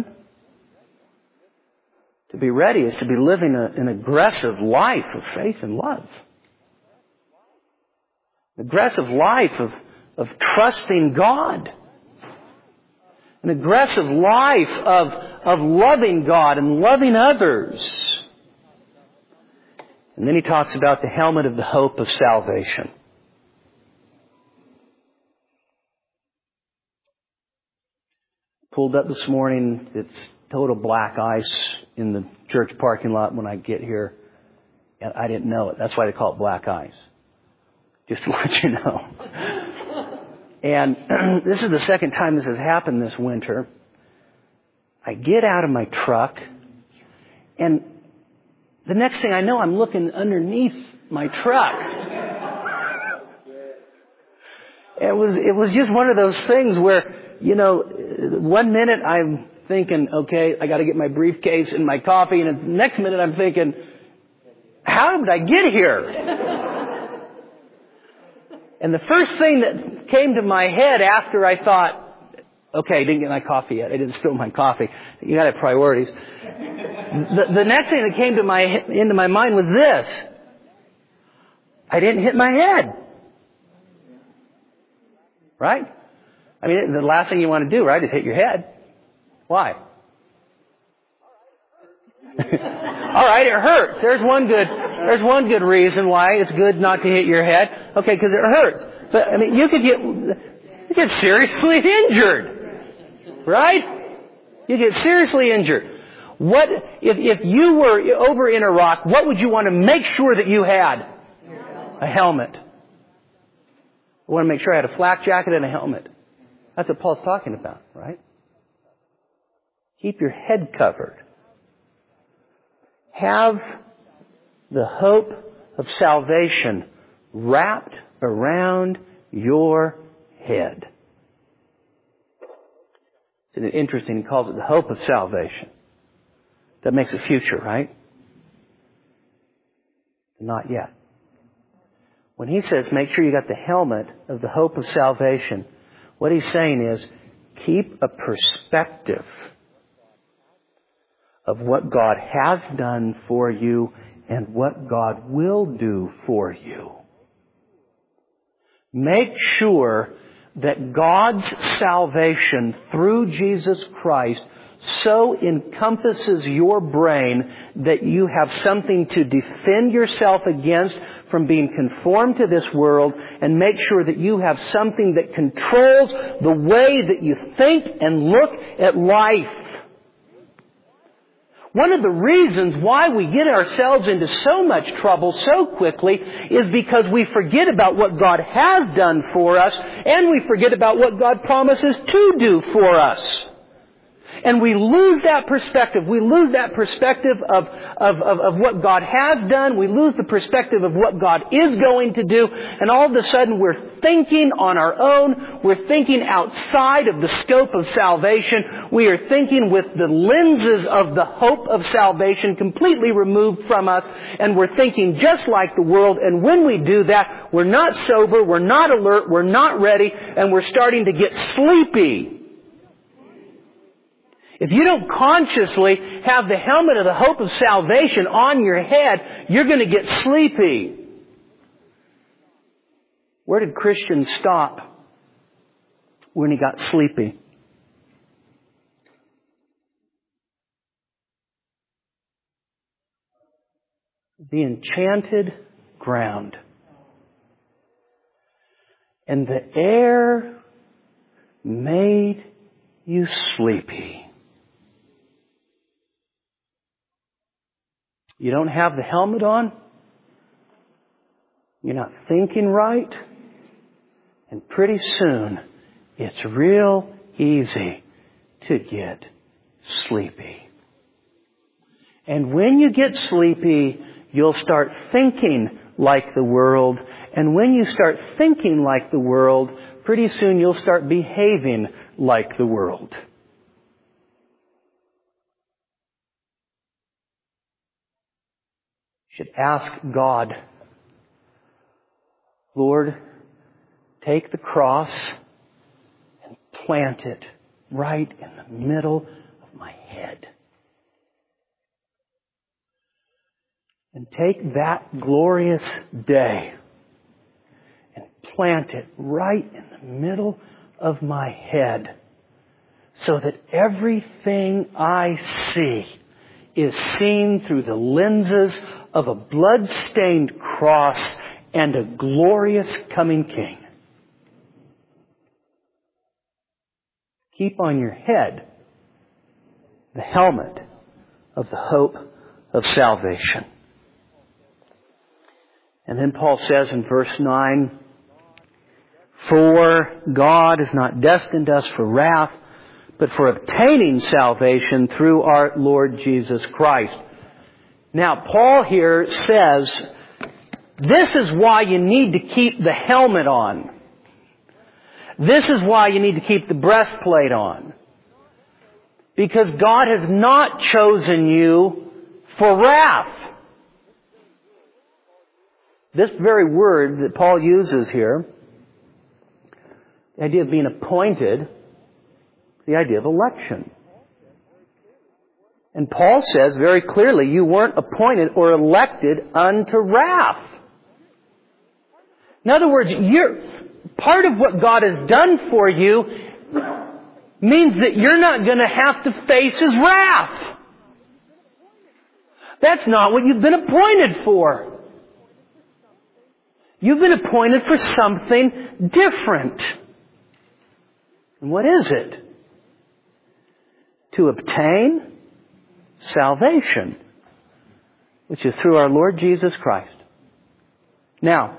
To be ready is to be living a, an aggressive life of faith and love. An aggressive life of, of trusting God. An aggressive life of, of loving God and loving others. And then he talks about the helmet of the hope of salvation. Pulled up this morning. It's total black ice in the church parking lot when I get here. And I didn't know it. That's why they call it black ice. Just to let you know. And this is the second time this has happened this winter. I get out of my truck, and the next thing I know, I'm looking underneath my truck. It was, it was just one of those things where, you know, one minute I'm thinking, okay, I got to get my briefcase and my coffee, and the next minute I'm thinking, how did I get here? And the first thing that came to my head after I thought, okay, I didn't get my coffee yet. I didn't spill my coffee. You got to have priorities. The, the next thing that came to my into my mind was this: I didn't hit my head. Right? I mean, the last thing you want to do, right, is hit your head. Why? All right, it hurts. There's one good, there's one good reason why it's good not to hit your head. Okay, because it hurts. But I mean, you could get, you get seriously injured, right? You get seriously injured. What if if you were over in Iraq? What would you want to make sure that you had? A helmet. I want to make sure I had a flak jacket and a helmet. That's what Paul's talking about, right? Keep your head covered. Have the hope of salvation wrapped around your head. Isn't it interesting? He calls it the hope of salvation. That makes a future, right? Not yet. When he says, make sure you got the helmet of the hope of salvation, what he's saying is, keep a perspective of what God has done for you and what God will do for you. Make sure that God's salvation through Jesus Christ so encompasses your brain that you have something to defend yourself against from being conformed to this world, and make sure that you have something that controls the way that you think and look at life. One of the reasons why we get ourselves into so much trouble so quickly is because we forget about what God has done for us, and we forget about what God promises to do for us. And we lose that perspective. We lose that perspective of, of, of, of what God has done. We lose the perspective of what God is going to do. And all of a sudden we're thinking on our own. We're thinking outside of the scope of salvation. We are thinking with the lenses of the hope of salvation completely removed from us. And we're thinking just like the world. And when we do that, we're not sober, we're not alert, we're not ready, and we're starting to get sleepy. If you don't consciously have the helmet of the hope of salvation on your head, you're going to get sleepy. Where did Christian stop when he got sleepy? The enchanted ground. And the air made you sleepy. You don't have the helmet on. You're not thinking right. And pretty soon, it's real easy to get sleepy. And when you get sleepy, you'll start thinking like the world. And when you start thinking like the world, pretty soon you'll start behaving like the world. Should ask God, Lord, take the cross and plant it right in the middle of my head. And take that glorious day and plant it right in the middle of my head so that everything I see is seen through the lenses of a blood-stained cross and a glorious coming King. Keep on your head the helmet of the hope of salvation. And then Paul says in verse nine, for God has not destined us for wrath, but for obtaining salvation through our Lord Jesus Christ. Now, Paul here says, this is why you need to keep the helmet on. This is why you need to keep the breastplate on. Because God has not chosen you for wrath. This very word that Paul uses here, the idea of being appointed, the idea of election. And Paul says very clearly, you weren't appointed or elected unto wrath. In other words, you're, part of what God has done for you means that you're not going to have to face His wrath. That's not what you've been appointed for. You've been appointed for something different. And what is it? To obtain salvation, which is through our Lord Jesus Christ. Now,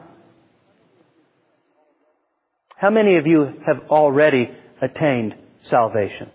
how many of you have already attained salvation?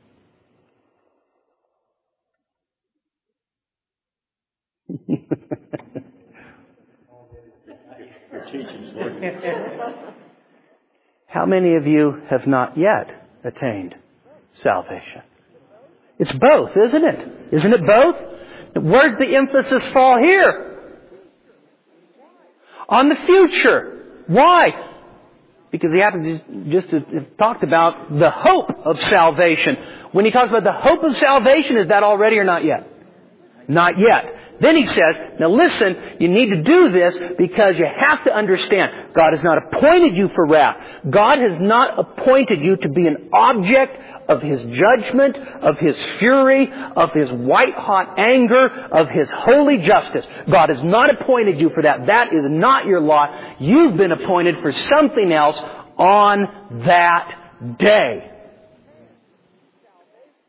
How many of you have not yet attained salvation? It's both, isn't it? Isn't it both? Where's the emphasis fall here? On the future. Why? Because he happens just to have talked about the hope of salvation. When he talks about the hope of salvation, is that already or not yet? Not yet. Then he says, now listen, you need to do this because you have to understand, God has not appointed you for wrath. God has not appointed you to be an object of His judgment, of His fury, of His white-hot anger, of His holy justice. God has not appointed you for that. That is not your lot. You've been appointed for something else on that day.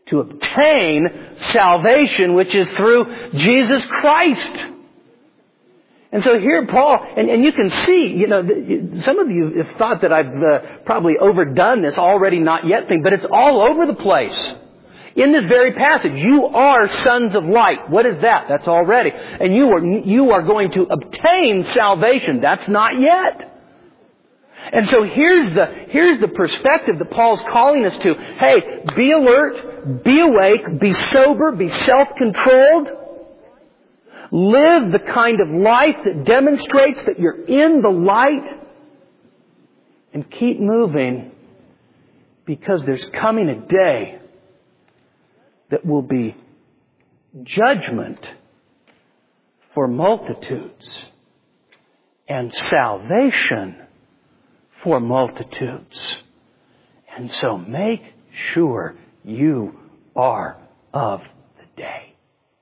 to obtain salvation, which is through Jesus Christ. And so here Paul, and, and you can see, you know, some of you have thought that I've uh, probably overdone this already not yet thing, but it's all over the place. In this very passage, you are sons of light. What is that? That's already. And you are, you are going to obtain salvation. That's not yet. And so here's the, here's the perspective that Paul's calling us to. Hey, be alert, be awake, be sober, be self-controlled. Live the kind of life that demonstrates that you're in the light. And keep moving, because there's coming a day that will be judgment for multitudes and salvation for multitudes. And so make sure you are of the day.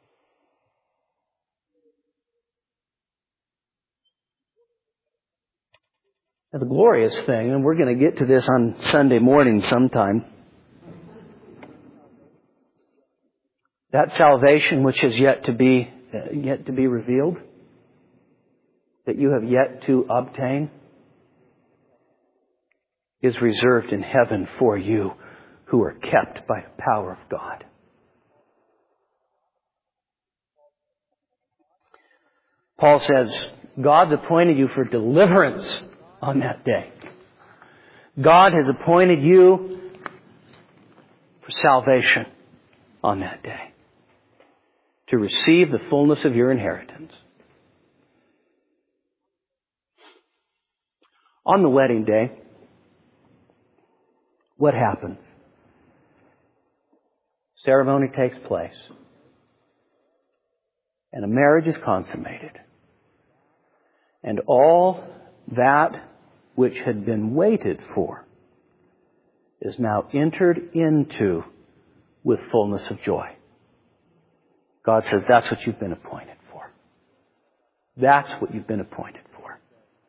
Now, the glorious thing, and we're going to get to this on Sunday morning sometime, that salvation which is yet to be uh, yet to be revealed, that you have yet to obtain, is reserved in heaven for you who are kept by the power of God. Paul says, God's appointed you for deliverance on that day. God has appointed you for salvation on that day, to receive the fullness of your inheritance. On the wedding day, what happens? Ceremony takes place, and a marriage is consummated. And all that which had been waited for is now entered into with fullness of joy. God says, that's what you've been appointed for. That's what you've been appointed for.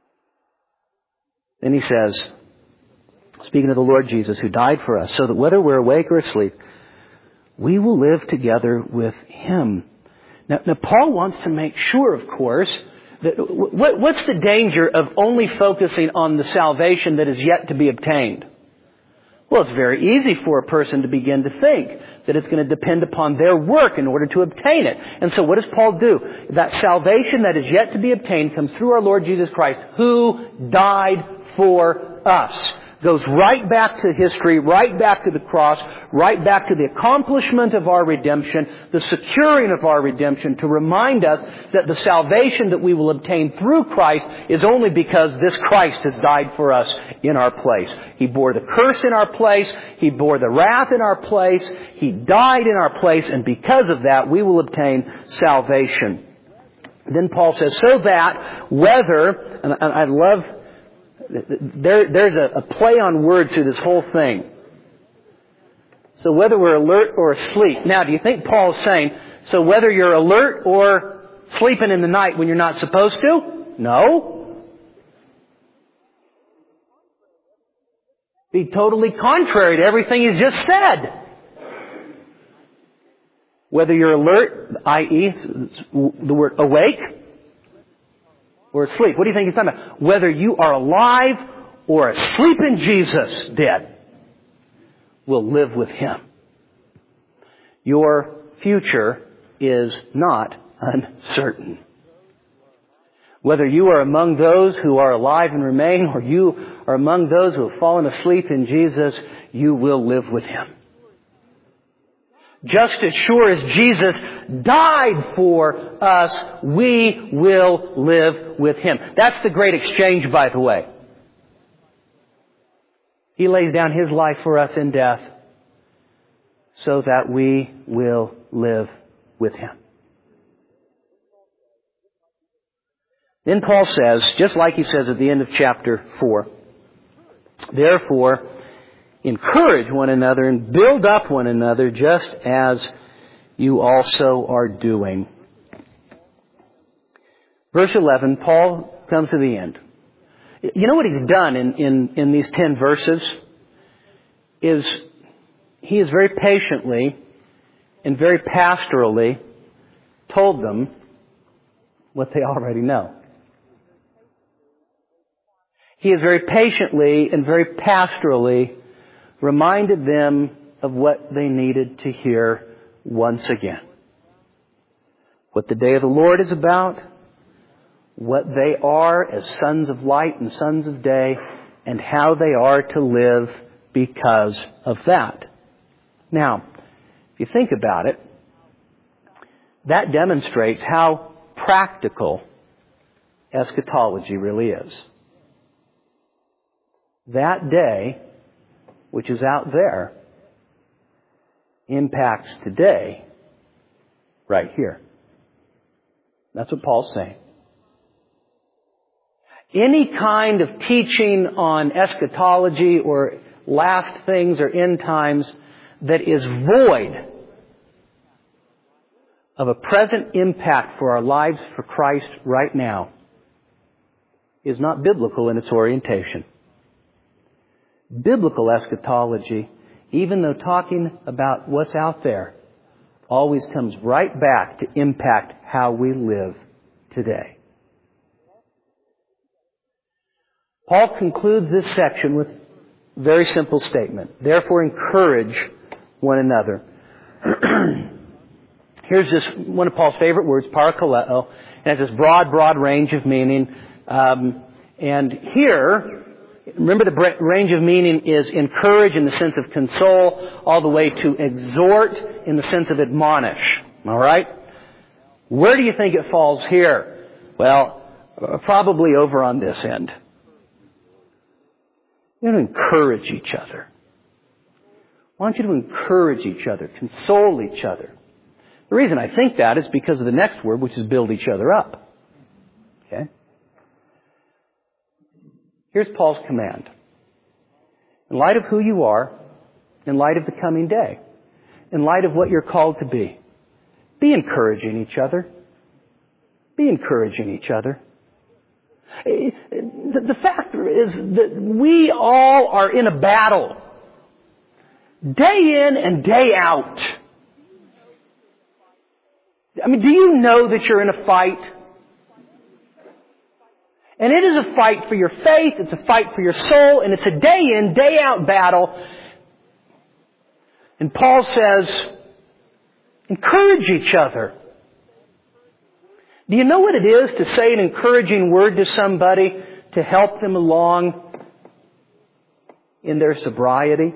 Then he says, speaking of the Lord Jesus, who died for us, so that whether we're awake or asleep, we will live together with Him. Now, now Paul wants to make sure, of course, that what, what's the danger of only focusing on the salvation that is yet to be obtained? Well, it's very easy for a person to begin to think that it's going to depend upon their work in order to obtain it. And so what does Paul do? That salvation that is yet to be obtained comes through our Lord Jesus Christ, who died for us. Goes right back to history, right back to the cross, right back to the accomplishment of our redemption, the securing of our redemption, to remind us that the salvation that we will obtain through Christ is only because this Christ has died for us in our place. He bore the curse in our place. He bore the wrath in our place. He died in our place, and because of that, we will obtain salvation. Then Paul says, so that whether, and I love There, there's a, a play on words through this whole thing. So whether we're alert or asleep. Now, do you think Paul's saying, so whether you're alert or sleeping in the night when you're not supposed to? No. Be totally contrary to everything he's just said. Whether you're alert, that is the word awake, or asleep. What do you think he's talking about? Whether you are alive or asleep in Jesus, dead, will live with Him. Your future is not uncertain. Whether you are among those who are alive and remain, or you are among those who have fallen asleep in Jesus, you will live with Him. Just as sure as Jesus died for us, we will live with Him. That's the great exchange, by the way. He lays down His life for us in death so that we will live with Him. Then Paul says, just like he says at the end of chapter four, therefore, encourage one another and build up one another just as you also are doing. Verse eleven, Paul comes to the end. You know what he's done in, in, in these ten verses? Is he has very patiently and very pastorally told them what they already know. He has very patiently and very pastorally reminded them of what they needed to hear once again. What the day of the Lord is about, what they are as sons of light and sons of day, and how they are to live because of that. Now, if you think about it, that demonstrates how practical eschatology really is. That day, which is out there, impacts today right here. That's what Paul's saying. Any kind of teaching on eschatology or last things or end times that is void of a present impact for our lives for Christ right now is not biblical in its orientation. Biblical eschatology, even though talking about what's out there, always comes right back to impact how we live today. Paul concludes this section with a very simple statement. Therefore, encourage one another. Here's this one of Paul's favorite words, parakaleo. It has this broad, broad range of meaning. Um, and here, remember the range of meaning is encourage in the sense of console, all the way to exhort in the sense of admonish. All right? Where do you think it falls here? Well, probably over on this end. You want to encourage each other. I want you to encourage each other, console each other. The reason I think that is because of the next word, which is build each other up. Okay? Here's Paul's command. In light of who you are, in light of the coming day, in light of what you're called to be, be encouraging each other. Be encouraging each other. The fact is that we all are in a battle. Day in and day out. I mean, do you know that you're in a fight? And it is a fight for your faith, it's a fight for your soul, and it's a day in, day out battle. And Paul says, encourage each other. Do you know what it is to say an encouraging word to somebody to help them along in their sobriety?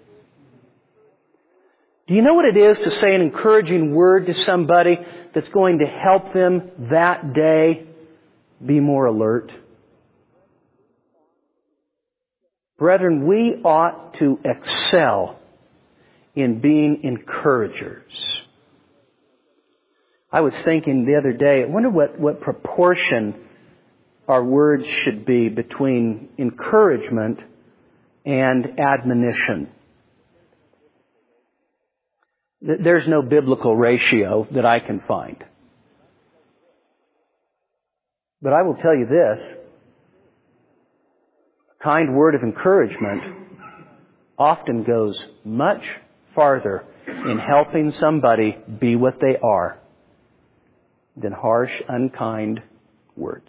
Do you know what it is to say an encouraging word to somebody that's going to help them that day be more alert? Brethren, we ought to excel in being encouragers. I was thinking the other day, I wonder what, what proportion our words should be between encouragement and admonition. There's no biblical ratio that I can find. But I will tell you this, a kind word of encouragement often goes much farther in helping somebody be what they are than harsh, unkind words.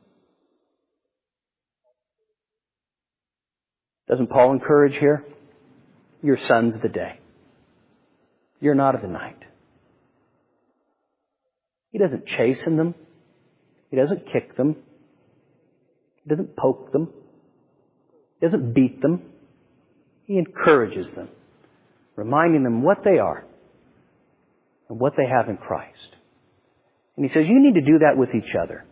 Doesn't Paul encourage here? You're sons of the day. You're not of the night. He doesn't chasten them. He doesn't kick them. He doesn't poke them. He doesn't beat them. He encourages them, reminding them what they are and what they have in Christ. And he says, you need to do that with each other.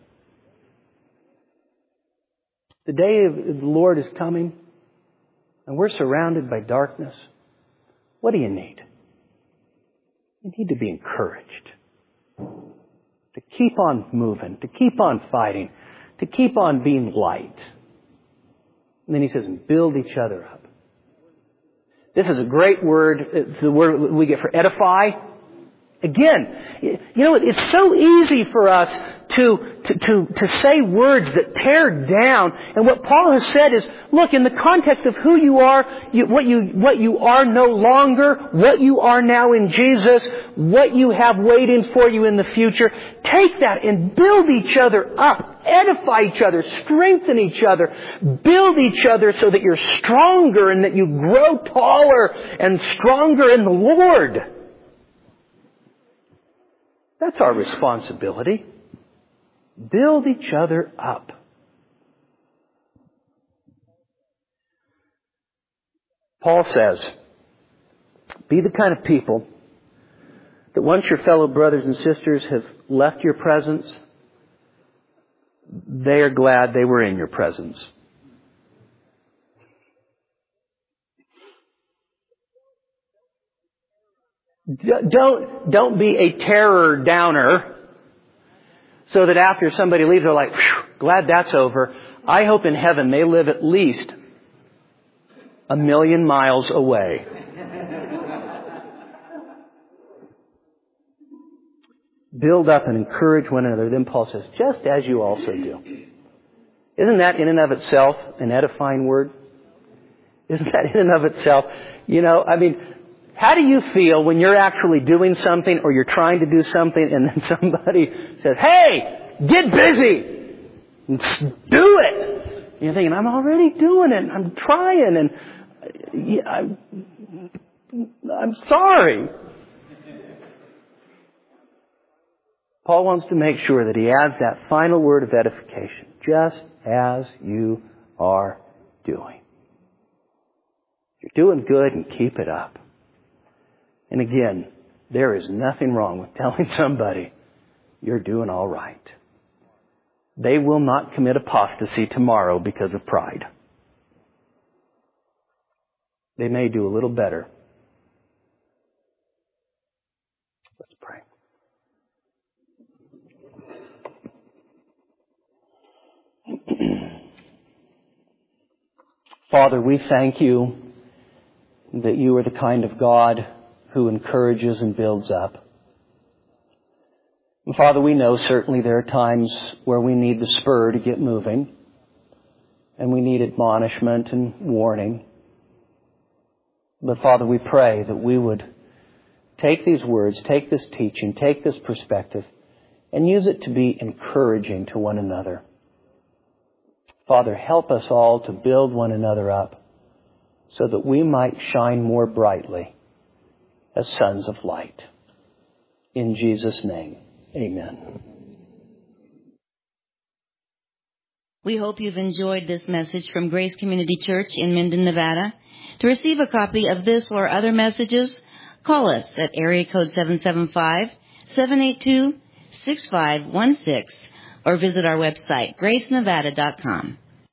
The day of the Lord is coming, and we're surrounded by darkness. What do you need? You need to be encouraged. To keep on moving, to keep on fighting, to keep on being light. And then he says, build each other up. This is a great word. It's the word we get for edify. Again, you know, it's so easy for us to, to, to, to say words that tear down. And what Paul has said is, look, in the context of who you are, you, what you, what you are no longer, what you are now in Jesus, what you have waiting for you in the future, take that and build each other up, edify each other, strengthen each other, build each other so that you're stronger and that you grow taller and stronger in the Lord. That's our responsibility. Build each other up. Paul says, be the kind of people that once your fellow brothers and sisters have left your presence, they are glad they were in your presence. Don't, don't be a terror downer so that after somebody leaves, they're like, glad that's over. I hope in heaven they live at least a million miles away. Build up and encourage one another. Then Paul says, just as you also do. Isn't that in and of itself an edifying word? Isn't that in and of itself? You know, I mean, how do you feel when you're actually doing something or you're trying to do something and then somebody says, hey, get busy. Do it. And you're thinking, I'm already doing it. I'm trying and yeah, I'm, I'm sorry. Paul wants to make sure that he adds that final word of edification. Just as you are doing. You're doing good and keep it up. And again, there is nothing wrong with telling somebody you're doing all right. They will not commit apostasy tomorrow because of pride. They may do a little better. Let's pray. Father, we thank you that you are the kind of God who encourages and builds up. And Father, we know certainly there are times where we need the spur to get moving, and we need admonishment and warning. But Father, we pray that we would take these words, take this teaching, take this perspective, and use it to be encouraging to one another. Father, help us all to build one another up so that we might shine more brightly as sons of light. In Jesus' name, amen. We hope you've enjoyed this message from Grace Community Church in Minden, Nevada. To receive a copy of this or other messages, call us at area code seven seven five, seven eight two, six five one six or visit our website, grace nevada dot com.